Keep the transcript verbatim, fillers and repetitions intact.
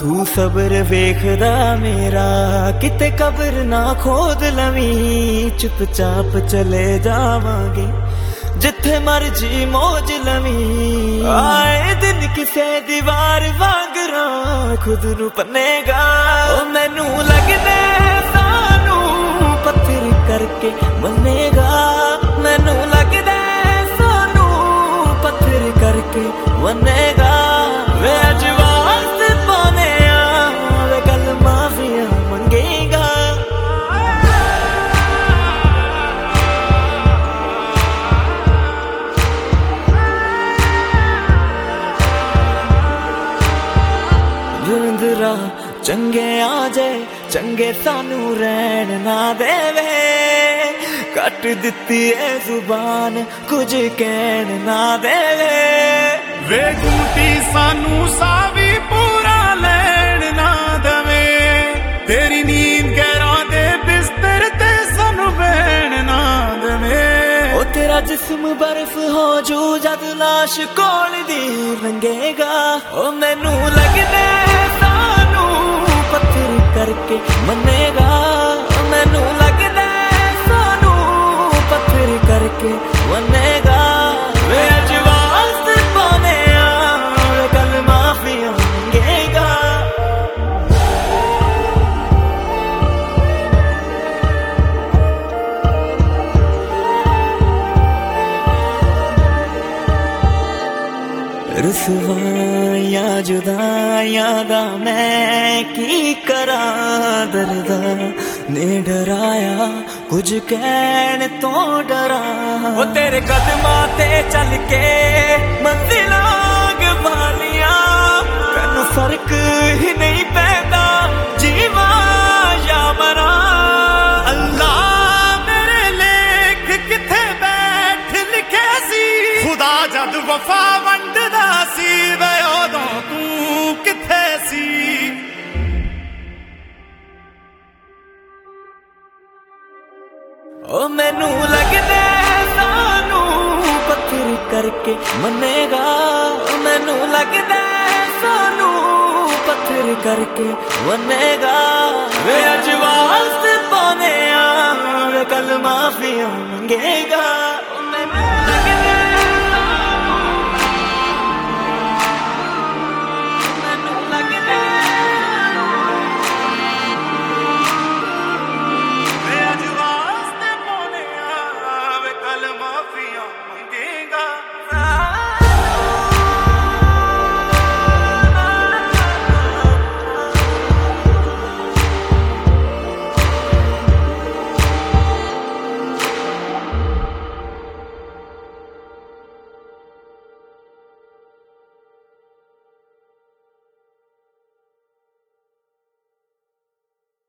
तू सब्र वेखदा मेरा किते कब्र ना खोद लवी चुपचाप चले जावांगे जिथे मर्जी मौज लवी आए दिन किसे दीवार वांगरा खुद नू पन्नेगा ओ मैनू लगदे सानू पत्थर करके मन्नेगा मैनू लगदे सानू पत्थर करके मन्नेगा वे अजवास पाने वे कल माफिया मंगेगा जुंदरा चंगे आ जाए चंगे सानू रहन ना देवे कट दिती है जुबान कुछ कहन ना देवे वे गुंटी सानू सावी पूरा लैन ना दवे तेरी नींद गैरां दे बिस्तर ते सानू बहन ना दवे ओ तेरा जिस्म बर्फ हो जू जद लाश कोल दी लंघेगा ओ मैनू लगदे सानू पत्थर करके मन्नेगा मैनू लगदे सानू पत्थर करके मन्नेगा वे अजवास पाने वे कल माफिया मंगेगा रुसवाइयां जुदाइयां दा मैं की करा दर्दा ने डराया कुछ कहन तो डरा वो तेरे कदमां ते चल के मंजिलां गवालियां मैनू फर्क ही नहीं पैदा जीवा या मरा अल्लाह मेरे लेख किथे बैठ लिखे सी खुदा जद वफा वंडदा सी वे उदों तू किथे सी ओ मैनू लगदे सानू पत्थर करके मन्नेगा मैनू लगदे सानू पत्थर करके मन्नेगा वे अजवास पाने वे कल माफिया मंगेगा।